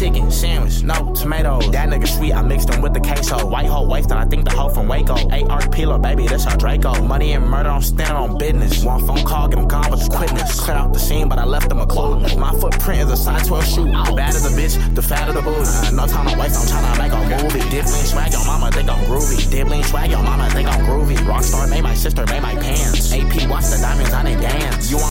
chicken, sandwich, no tomatoes. That nigga sweet, I mixed him with the queso. White hoe wasted, I think the hoe from Waco. ARP, little baby, that's our Draco. Money and murder, I'm standing on business. One phone call, get him gone with his quickness. Clear out the scene, but I left him a clue. My footprint is a size 12 shoe. The bad of the bitch, the fat of the booty. No time to waste, I'm tryna make a movie. Dibbling swag, your mama think I'm groovy. Dibbling swag, your mama think I'm groovy. Rockstar made my sister, made my pants. AP watch the diamonds, I didn't dance. You want